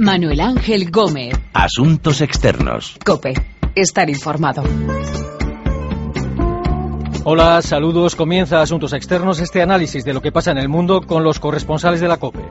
Manuel Ángel Gómez. Asuntos externos. COPE. Estar informado. Hola, saludos. Comienza Asuntos Externos, este análisis de lo que pasa en el mundo con los corresponsales de la COPE.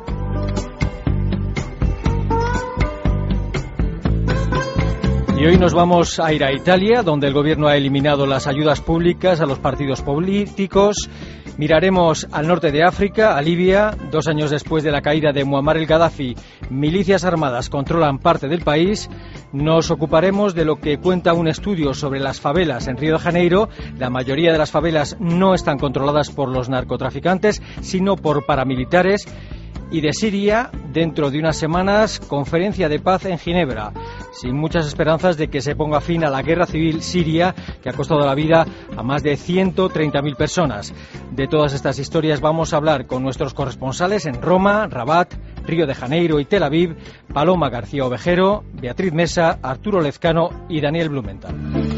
Y hoy nos vamos a ir a Italia, donde el gobierno ha eliminado las ayudas públicas a los partidos políticos. Miraremos al norte de África, a Libia. 2 años después de la caída de Muammar el-Gaddafi, milicias armadas controlan parte del país. Nos ocuparemos de lo que cuenta un estudio sobre las favelas en Río de Janeiro. La mayoría de las favelas no están controladas por los narcotraficantes, sino por paramilitares. Y de Siria, dentro de unas semanas, conferencia de paz en Ginebra, sin muchas esperanzas de que se ponga fin a la guerra civil siria que ha costado la vida a más de 130.000 personas. De todas estas historias vamos a hablar con nuestros corresponsales en Roma, Rabat, Río de Janeiro y Tel Aviv, Paloma García Ovejero, Beatriz Mesa, Arturo Lezcano y Daniel Blumenthal.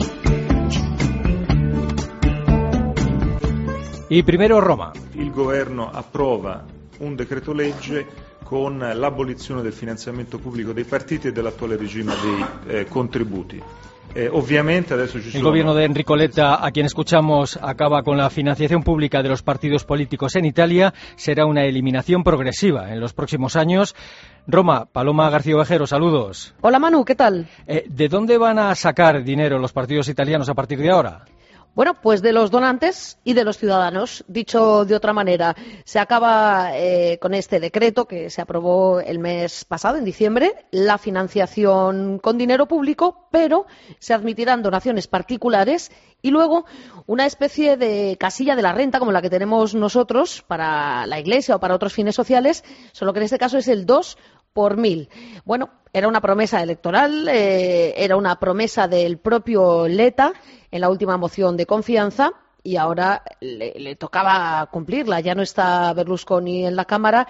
Y primero Roma. Il governo approva un decreto legge con l'abolizione del finanziamento pubblico dei partiti e dell'attuale regime dei contributi. Ovviamente adesso ci sono... El gobierno de Enrico Letta, a quien escuchamos, acaba con la financiación pública de los partidos políticos en Italia. Será una eliminación progresiva en los próximos años. Roma, Paloma García Ovejero, saludos. Hola Manu, ¿qué tal? ¿De dónde van a sacar dinero los partidos italianos a partir de ahora? Bueno, pues de los donantes y de los ciudadanos. Dicho de otra manera, se acaba con este decreto que se aprobó el mes pasado, en diciembre, la financiación con dinero público, pero se admitirán donaciones particulares y luego una especie de casilla de la renta, como la que tenemos nosotros para la Iglesia o para otros fines sociales, solo que en este caso es el 2 por 1000. Bueno, era una promesa electoral, era una promesa del propio Letta en la última moción de confianza y ahora le tocaba cumplirla. Ya no está Berlusconi en la Cámara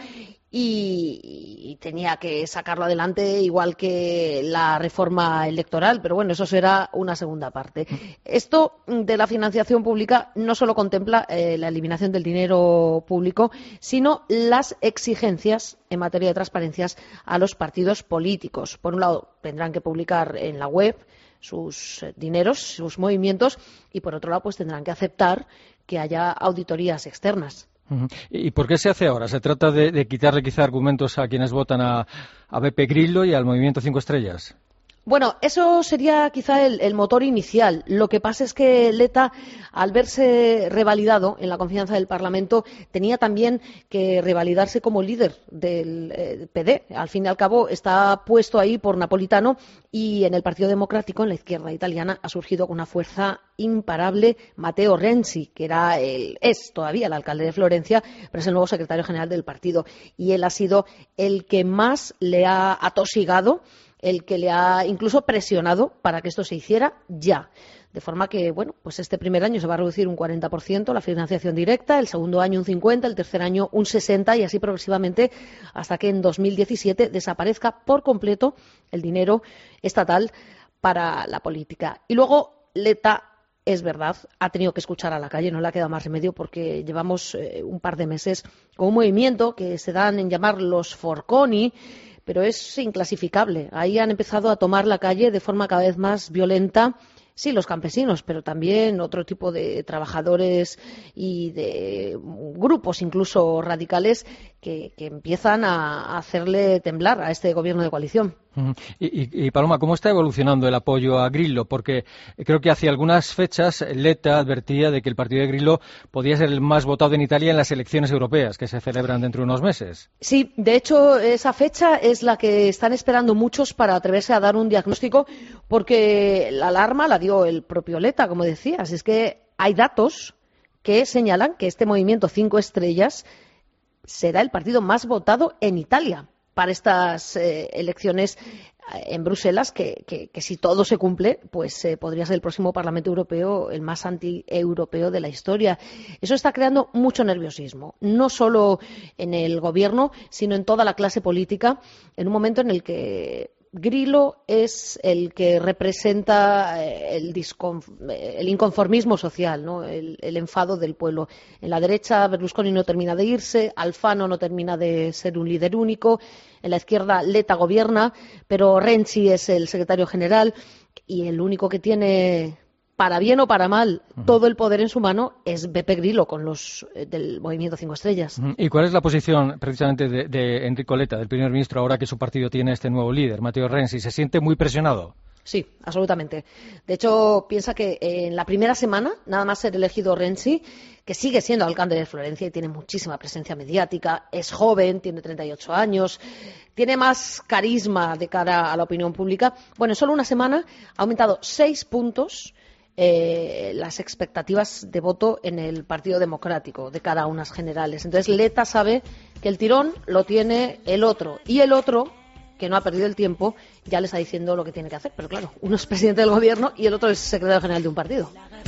y tenía que sacarlo adelante igual que la reforma electoral, pero bueno, eso será una segunda parte. Esto de la financiación pública no solo contempla la eliminación del dinero público, sino las exigencias en materia de transparencias a los partidos políticos. Por un lado, tendrán que publicar en la web sus dineros, sus movimientos, y por otro lado, pues tendrán que aceptar que haya auditorías externas. ¿Y por qué se hace ahora? ¿Se trata de quitarle quizá argumentos a quienes votan a Beppe Grillo y al Movimiento 5 Estrellas? Bueno, eso sería quizá el motor inicial. Lo que pasa es que Letta, al verse revalidado en la confianza del Parlamento, tenía también que revalidarse como líder del PD. Al fin y al cabo, está puesto ahí por Napolitano y en el Partido Democrático, en la izquierda italiana, ha surgido con una fuerza imparable Matteo Renzi, que es todavía el alcalde de Florencia, pero es el nuevo secretario general del partido. Y él ha sido el que más le ha atosigado, el que le ha incluso presionado para que esto se hiciera ya. De forma que, bueno, pues este primer año se va a reducir un 40% la financiación directa, el segundo año un 50%, el tercer año un 60% y así progresivamente hasta que en 2017 desaparezca por completo el dinero estatal para la política. Y luego Letta, es verdad, ha tenido que escuchar a la calle, no le ha quedado más remedio porque llevamos un par de meses con un movimiento que se dan en llamar los Forconi, pero es inclasificable. Ahí han empezado a tomar la calle de forma cada vez más violenta, sí, los campesinos, pero también otro tipo de trabajadores y de grupos incluso radicales que empiezan a hacerle temblar a este gobierno de coalición. Y Paloma, ¿cómo está evolucionando el apoyo a Grillo? Porque creo que hace algunas fechas Letta advertía de que el partido de Grillo podía ser el más votado en Italia en las elecciones europeas que se celebran dentro de unos meses. Sí, de hecho esa fecha es la que están esperando muchos para atreverse a dar un diagnóstico, porque la alarma la dio el propio Letta, como decías. Es que hay datos que señalan que este movimiento 5 estrellas será el partido más votado en Italia para estas elecciones en Bruselas, que si todo se cumple, pues podría ser el próximo Parlamento Europeo el más anti-europeo de la historia. Eso está creando mucho nerviosismo, no solo en el gobierno, sino en toda la clase política, en un momento en el que Grillo es el que representa el inconformismo social, ¿no? El enfado del pueblo. En la derecha Berlusconi no termina de irse, Alfano no termina de ser un líder único, en la izquierda Letta gobierna, pero Renzi es el secretario general y el único que tiene, para bien o para mal, todo el poder en su mano es Beppe Grillo con los del Movimiento 5 Estrellas. ¿Y cuál es la posición precisamente de Enrico Letta, del primer ministro, ahora que su partido tiene este nuevo líder, Matteo Renzi? ¿Se siente muy presionado? Sí, absolutamente. De hecho, piensa que en la primera semana, nada más ser elegido Renzi, que sigue siendo alcalde de Florencia y tiene muchísima presencia mediática, es joven, tiene 38 años, tiene más carisma de cara a la opinión pública. Bueno, en solo una semana ha aumentado 6 puntos las expectativas de voto en el Partido Democrático de cara a unas generales. Entonces Letta sabe que el tirón lo tiene el otro, y el otro, que no ha perdido el tiempo, ya le está diciendo lo que tiene que hacer. Pero claro, uno es presidente del gobierno y el otro es secretario general de un partido.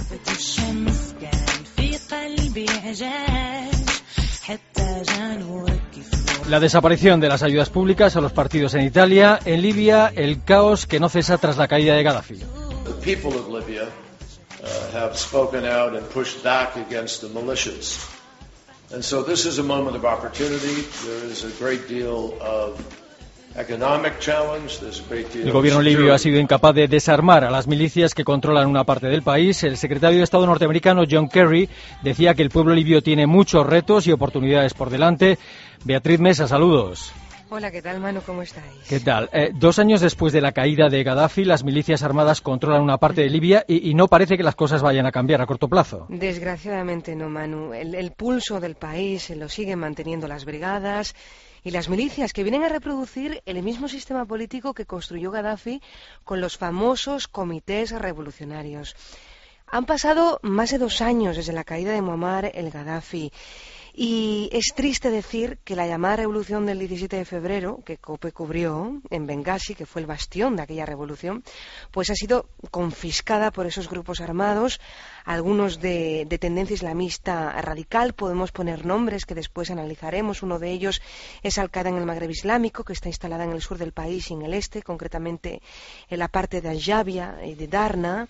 La desaparición de las ayudas públicas a los partidos en Italia, en Libia, el caos que no cesa tras la caída de Gaddafi. The people of Libya have spoken out and pushed back against the militias. And so this is a moment of opportunity. There is a great deal of economic challenge. There's a great deal. El gobierno libio ha sido incapaz de desarmar a las milicias que controlan una parte del país. El secretario de Estado norteamericano John Kerry decía que el pueblo libio tiene muchos retos y oportunidades por delante. Beatriz Mesa, saludos. Hola, ¿qué tal, Manu? ¿Cómo estáis? ¿Qué tal? 2 años después de la caída de Gaddafi, las milicias armadas controlan una parte de Libia y no parece que las cosas vayan a cambiar a corto plazo. Desgraciadamente no, Manu. El pulso del país lo siguen manteniendo las brigadas y las milicias, que vienen a reproducir el mismo sistema político que construyó Gaddafi con los famosos comités revolucionarios. Han pasado más de 2 años desde la caída de Muammar el Gaddafi. Y es triste decir que la llamada revolución del 17 de febrero, que COPE cubrió en Bengasi, que fue el bastión de aquella revolución, pues ha sido confiscada por esos grupos armados, algunos de tendencia islamista radical. Podemos poner nombres que después analizaremos. Uno de ellos es Al-Qaeda en el Magreb Islámico, que está instalada en el sur del país y en el este, concretamente en la parte de Ajabia y de Darna.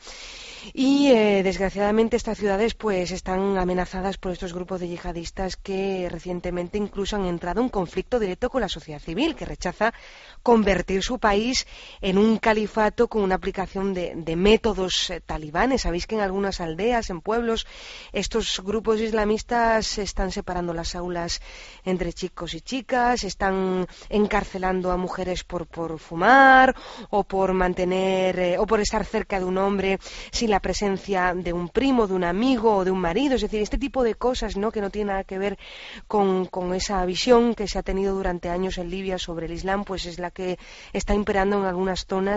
Y desgraciadamente estas ciudades pues están amenazadas por estos grupos de yihadistas que recientemente incluso han entrado en conflicto directo con la sociedad civil, que rechaza convertir su país en un califato con una aplicación de métodos talibanes. Sabéis que en algunas aldeas, en pueblos, estos grupos islamistas están separando las aulas entre chicos y chicas, están encarcelando a mujeres por fumar o por mantener o por estar cerca de un hombre sin la presencia de un primo, de un amigo o de un marido. Es decir, este tipo de cosas, ¿no?, que no tiene nada que ver con esa visión que se ha tenido durante años en Libia sobre el Islam, pues es la que está imperando en algunas zonas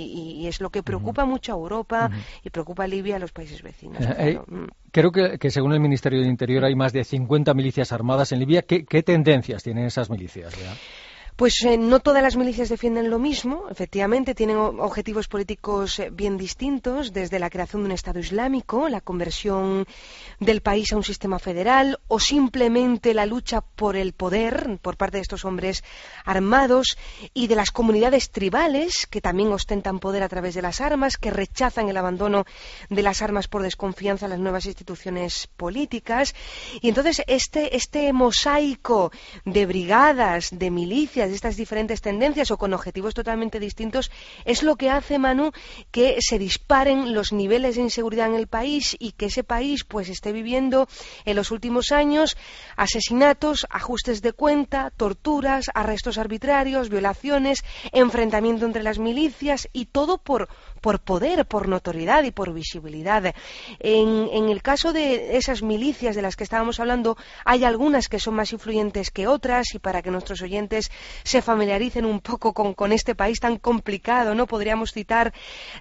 y es lo que preocupa mucho a Europa y preocupa a Libia y a los países vecinos. Claro. Creo que según el Ministerio del Interior hay más de 50 milicias armadas en Libia. ¿Qué tendencias tienen esas milicias? ¿Ya? Pues no todas las milicias defienden lo mismo, efectivamente, tienen objetivos políticos bien distintos, desde la creación de un Estado Islámico, la conversión del país a un sistema federal o simplemente la lucha por el poder por parte de estos hombres armados y de las comunidades tribales que también ostentan poder a través de las armas, que rechazan el abandono de las armas por desconfianza en las nuevas instituciones políticas. Y entonces este mosaico de brigadas, de milicias, de estas diferentes tendencias o con objetivos totalmente distintos es lo que hace, Manu, que se disparen los niveles de inseguridad en el país y que ese país pues esté viviendo en los últimos años asesinatos, ajustes de cuenta, torturas, arrestos arbitrarios, violaciones, enfrentamiento entre las milicias y todo por poder, por notoriedad y por visibilidad. En el caso de esas milicias de las que estábamos hablando, hay algunas que son más influyentes que otras, y para que nuestros oyentes se familiaricen un poco con este país tan complicado, ¿no?, podríamos citar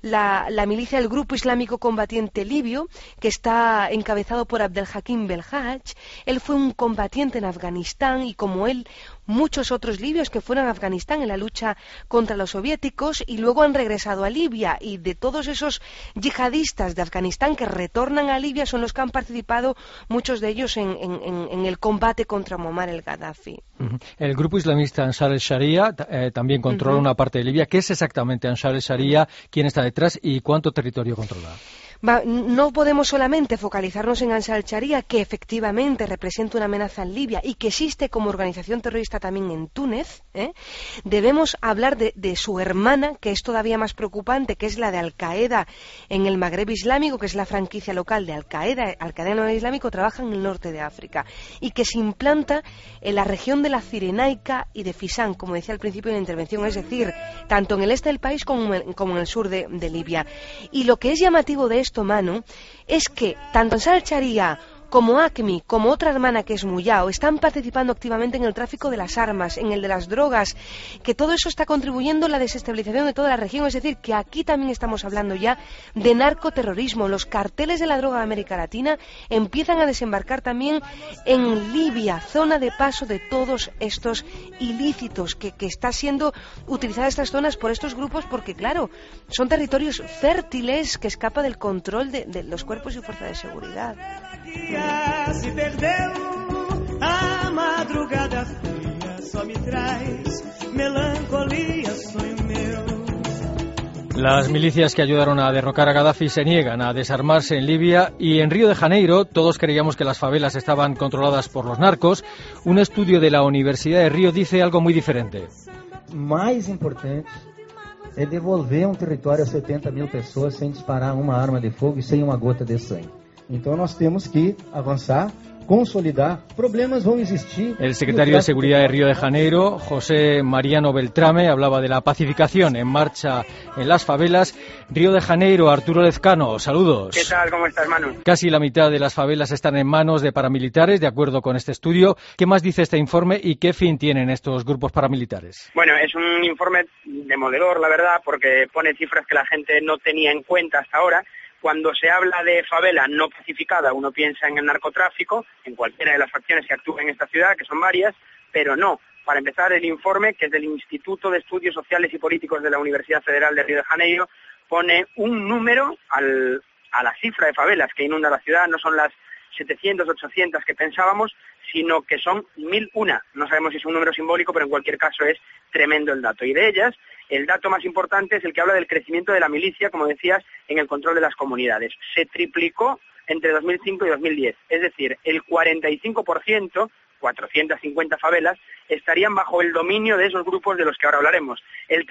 la milicia del Grupo Islámico Combatiente Libio, que está encabezado por Abdelhakim Belhaj. Él fue un combatiente en Afganistán y, como él, muchos otros libios que fueron a Afganistán en la lucha contra los soviéticos y luego han regresado a Libia, y de todos esos yihadistas de Afganistán que retornan a Libia son los que han participado, muchos de ellos, en el combate contra Muammar el Gaddafi. El grupo islamista Ansar el-Sharia también controla una parte de Libia. ¿Qué es exactamente Ansar el-Sharia? ¿Quién está detrás y cuánto territorio controla? No podemos solamente focalizarnos en Ansar el-Sharia, que efectivamente representa una amenaza en Libia y que existe como organización terrorista también en Túnez. Debemos hablar de su hermana, que es todavía más preocupante, que es la de Al-Qaeda en el Magreb Islámico, que es la franquicia local de Al-Qaeda. Al-Qaeda en el Magreb Islámico trabaja en el norte de África y que se implanta en la región de la Cirenaica y de Fisán, como decía al principio de la intervención, es decir, tanto en el este del país como en el sur de Libia. Y lo que es llamativo de esto, Manu, es que tanto Ansar el-Sharia como ACMI, como otra hermana que es Muyao, están participando activamente en el tráfico de las armas, en el de las drogas, que todo eso está contribuyendo a la desestabilización de toda la región. Es decir, que aquí también estamos hablando ya de narcoterrorismo. Los carteles de la droga de América Latina empiezan a desembarcar también en Libia, zona de paso de todos estos ilícitos, que está siendo utilizada estas zonas por estos grupos porque, claro, son territorios fértiles que escapan del control de los cuerpos y fuerzas de seguridad. Se perdeu, a madrugada fria só me traz melancolía, sonho meu. Las milicias que ayudaron a derrocar a Gaddafi se niegan a desarmarse en Libia, y en Río de Janeiro todos creíamos que las favelas estaban controladas por los narcos. Un estudio de la Universidad de Río dice algo muy diferente. Más importante é devolver território a 70.000 pessoas sem disparar uma arma de fogo e sem uma gota de sangue. Então nós temos que avançar, consolidar. Problemas vão existir. El secretario de Seguridad de Río de Janeiro, José Mariano Beltrame, hablaba de la pacificación en marcha en las favelas. Río de Janeiro, Arturo Lezcano, saludos. ¿Qué tal? ¿Cómo estás, Manu? Casi la mitad de las favelas están en manos de paramilitares, de acuerdo con este estudio. ¿Qué más dice este informe y qué fin tienen estos grupos paramilitares? Bueno, es un informe demoledor, la verdad, porque pone cifras que la gente no tenía en cuenta hasta ahora. Cuando se habla de favela no pacificada, uno piensa en el narcotráfico, en cualquiera de las facciones que actúan en esta ciudad, que son varias, pero no. Para empezar, el informe, que es del Instituto de Estudios Sociales y Políticos de la Universidad Federal de Río de Janeiro, pone un número a la cifra de favelas que inunda la ciudad. No son las 700, 800 que pensábamos, sino que son 1.001. No sabemos si es un número simbólico, pero en cualquier caso es tremendo el dato. Y de ellas, el dato más importante es el que habla del crecimiento de la milicia, como decías, en el control de las comunidades. Se triplicó entre 2005 y 2010. Es decir, el 45%, 450 favelas, estarían bajo el dominio de esos grupos de los que ahora hablaremos. El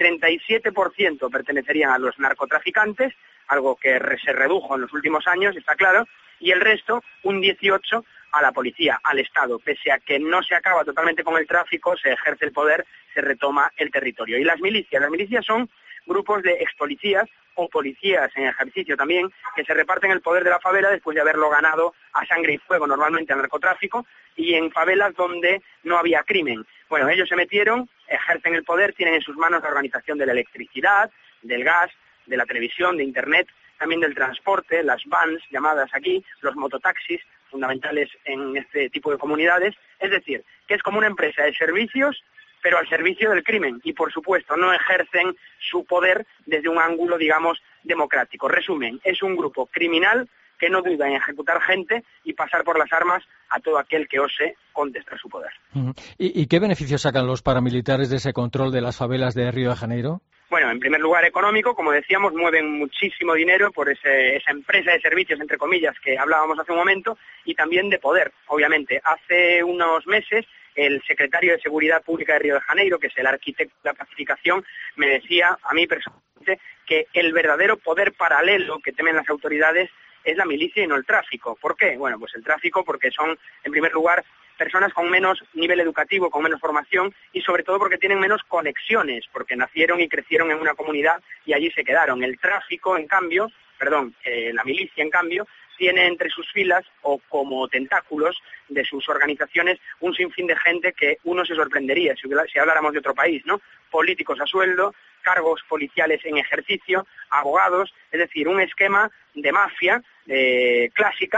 37% pertenecerían a los narcotraficantes, algo que se redujo en los últimos años, está claro, y el resto, un 18%, a la policía, al Estado. Pese a que no se acaba totalmente con el tráfico, se ejerce el poder, se retoma el territorio. Y las milicias son grupos de expolicías o policías en ejercicio también, que se reparten el poder de la favela después de haberlo ganado a sangre y fuego, normalmente al narcotráfico, y en favelas donde no había crimen. Bueno, ellos se metieron, ejercen el poder, tienen en sus manos la organización de la electricidad, del gas, de la televisión, de Internet, también del transporte, las vans llamadas aquí, los mototaxis, fundamentales en este tipo de comunidades. Es decir, que es como una empresa de servicios, pero al servicio del crimen, y por supuesto no ejercen su poder desde un ángulo, digamos, democrático. Resumen, es un grupo criminal que no duda en ejecutar gente y pasar por las armas a todo aquel que ose contestar su poder. ¿Y qué beneficios sacan los paramilitares de ese control de las favelas de Río de Janeiro? Bueno, en primer lugar económico, como decíamos, mueven muchísimo dinero por esa empresa de servicios, entre comillas, que hablábamos hace un momento, y también de poder, obviamente. Hace unos meses, el secretario de Seguridad Pública de Río de Janeiro, que es el arquitecto de la pacificación, me decía, a mí personalmente, que el verdadero poder paralelo que temen las autoridades es la milicia y no el tráfico. ¿Por qué? Bueno, pues el tráfico porque son, en primer lugar, personas con menos nivel educativo, con menos formación, y sobre todo porque tienen menos conexiones, porque nacieron y crecieron en una comunidad y allí se quedaron. El tráfico, en cambio, la milicia, en cambio, tiene entre sus filas o como tentáculos de sus organizaciones un sinfín de gente que uno se sorprendería si habláramos de otro país, ¿no? Políticos a sueldo, cargos policiales en ejercicio, abogados, es decir, un esquema de mafia clásica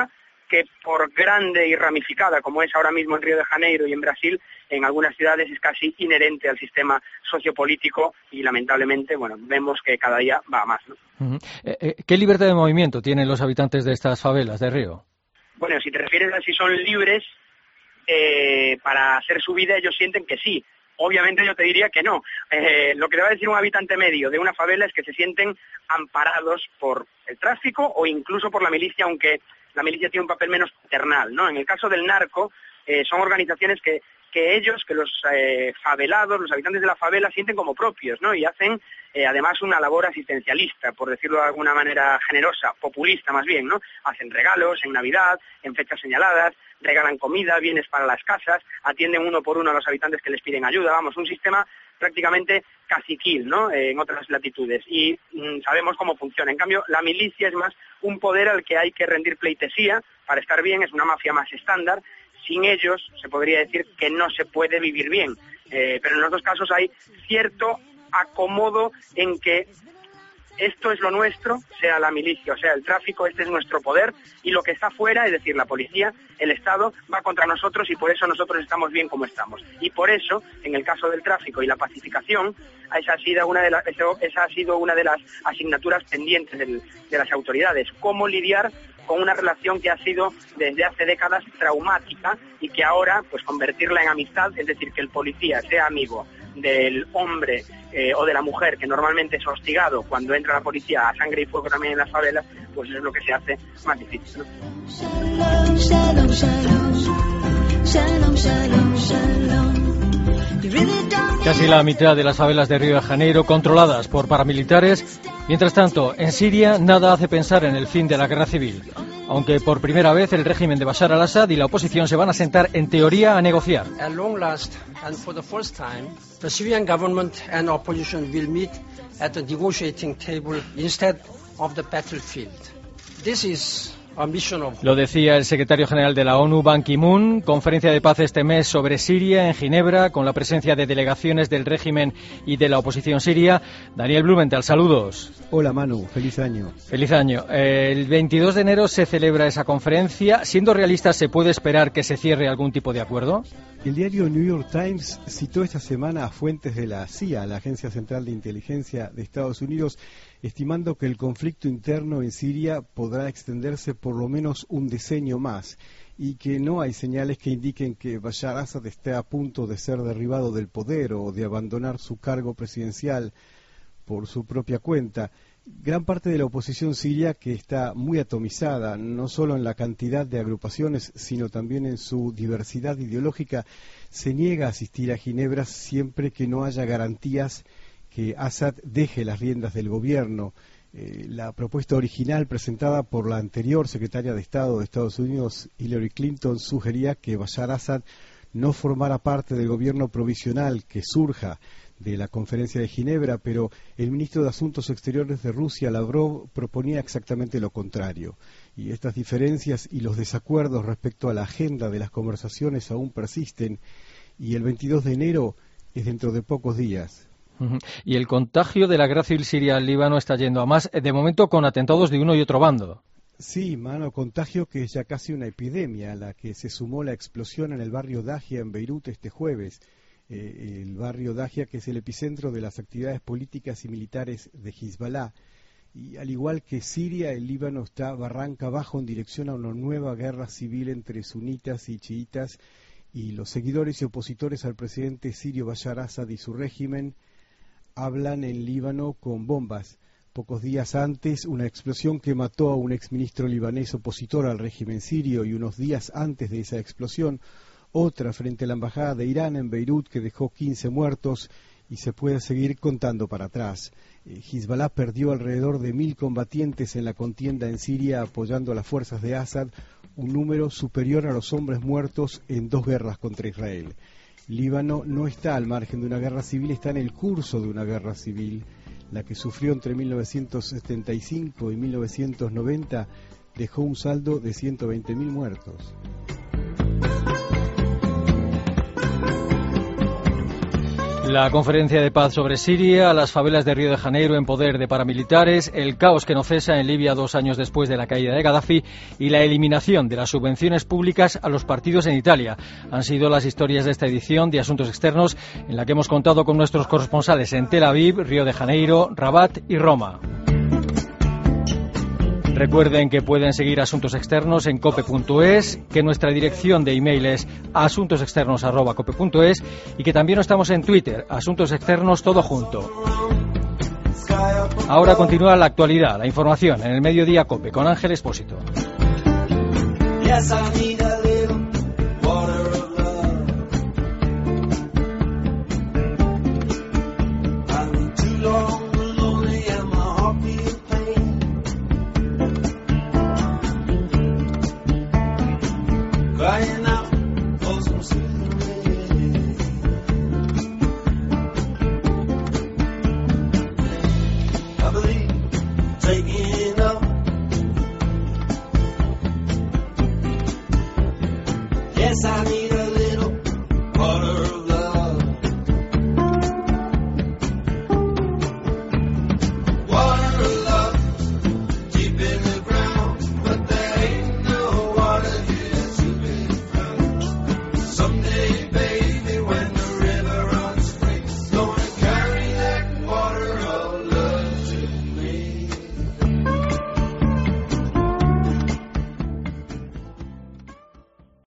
que por grande y ramificada como es ahora mismo en Río de Janeiro y en Brasil, en algunas ciudades es casi inherente al sistema sociopolítico y lamentablemente, bueno, vemos que cada día va a más, ¿no? ¿Qué libertad de movimiento tienen los habitantes de estas favelas de Río? Bueno, si te refieres a si son libres para hacer su vida, ellos sienten que sí. Obviamente yo te diría que no. Lo que te va a decir un habitante medio de una favela es que se sienten amparados por el tráfico o incluso por la milicia, aunque la milicia tiene un papel menos paternal, ¿no? En el caso del narco, son organizaciones que los favelados, los habitantes de la favela, sienten como propios, ¿no? Y hacen, además, una labor asistencialista, por decirlo de alguna manera generosa, populista más bien, ¿no? Hacen regalos en Navidad, en fechas señaladas, regalan comida, bienes para las casas, atienden uno por uno a los habitantes que les piden ayuda, vamos, un sistema prácticamente caciquil, ¿no? En otras latitudes, y sabemos cómo funciona. En cambio, la milicia es más un poder al que hay que rendir pleitesía para estar bien, es una mafia más estándar. Sin ellos se podría decir que no se puede vivir bien, pero en los dos casos hay cierto acomodo en que esto es lo nuestro, sea la milicia o sea el tráfico, este es nuestro poder, y lo que está fuera, es decir, la policía, el Estado, va contra nosotros y por eso nosotros estamos bien como estamos. Y por eso, en el caso del tráfico y la pacificación, esa ha sido una de las asignaturas pendientes de las autoridades. Cómo lidiar con una relación que ha sido desde hace décadas traumática y que ahora, pues convertirla en amistad, es decir, que el policía sea amigo del hombre o de la mujer que normalmente es hostigado cuando entra la policía a sangre y fuego también en las favelas, pues eso es lo que se hace más difícil, ¿no? Casi la mitad de las favelas de Río de Janeiro controladas por paramilitares. Mientras tanto, en Siria nada hace pensar en el fin de la guerra civil, aunque por primera vez el régimen de Bashar al-Assad y la oposición se van a sentar en teoría a negociar. At long last and for the first time, the Syrian government and opposition will meet at the negotiating table instead of the battlefield. This is Lo decía el secretario general de la ONU, Ban Ki-moon, conferencia de paz este mes sobre Siria en Ginebra, con la presencia de delegaciones del régimen y de la oposición siria. Daniel Blumenthal, saludos. Hola Manu, feliz año. Feliz año. El 22 de enero se celebra esa conferencia. Siendo realistas, ¿se puede esperar que se cierre algún tipo de acuerdo? El diario New York Times citó esta semana a fuentes de la CIA, la Agencia Central de Inteligencia de Estados Unidos, estimando que el conflicto interno en Siria podrá extenderse por lo menos un decenio más y que no hay señales que indiquen que Bashar al-Assad esté a punto de ser derribado del poder o de abandonar su cargo presidencial por su propia cuenta. Gran parte de la oposición siria, que está muy atomizada, no solo en la cantidad de agrupaciones, sino también en su diversidad ideológica, se niega a asistir a Ginebra siempre que no haya garantías que Assad deje las riendas del gobierno. La propuesta original presentada por la anterior secretaria de Estado de Estados Unidos, Hillary Clinton, sugería que Bashar al-Assad no formara parte del gobierno provisional que surja de la conferencia de Ginebra, pero el ministro de Asuntos Exteriores de Rusia, Lavrov, proponía exactamente lo contrario. Y estas diferencias y los desacuerdos respecto a la agenda de las conversaciones aún persisten, y el 22 de enero es dentro de pocos días. Y el contagio de la guerra civil siria al Líbano está yendo a más, de momento con atentados de uno y otro bando. Sí, mano, contagio que es ya casi una epidemia, a la que se sumó la explosión en el barrio Dahia en Beirut este jueves. El barrio Dahia, que es el epicentro de las actividades políticas y militares de Hezbollah. Y al igual que Siria, el Líbano está barranca abajo en dirección a una nueva guerra civil entre sunitas y chiitas, y los seguidores y opositores al presidente sirio Bashar al-Assad y su régimen hablan en Líbano con bombas. Pocos días antes, una explosión que mató a un exministro libanés opositor al régimen sirio, y unos días antes de esa explosión, otra frente a la embajada de Irán en Beirut que dejó 15 muertos, y se puede seguir contando para atrás. Hezbollah perdió alrededor de 1.000 combatientes en la contienda en Siria apoyando a las fuerzas de Assad, un número superior a los hombres muertos en 2 guerras contra Israel. Líbano no está al margen de una guerra civil, está en el curso de una guerra civil. La que sufrió entre 1975 y 1990 dejó un saldo de 120.000 muertos. La conferencia de paz sobre Siria, las favelas de Río de Janeiro en poder de paramilitares, el caos que no cesa en Libia 2 años después de la caída de Gaddafi y la eliminación de las subvenciones públicas a los partidos en Italia. Han sido las historias de esta edición de Asuntos Externos, en la que hemos contado con nuestros corresponsales en Tel Aviv, Río de Janeiro, Rabat y Roma. Recuerden que pueden seguir Asuntos Externos en cope.es, que nuestra dirección de email es asuntosexternos@cope.es y que también estamos en Twitter, Asuntos Externos todo junto. Ahora continúa la actualidad, la información en el Mediodía Cope con Ángel Expósito. Yes, I need a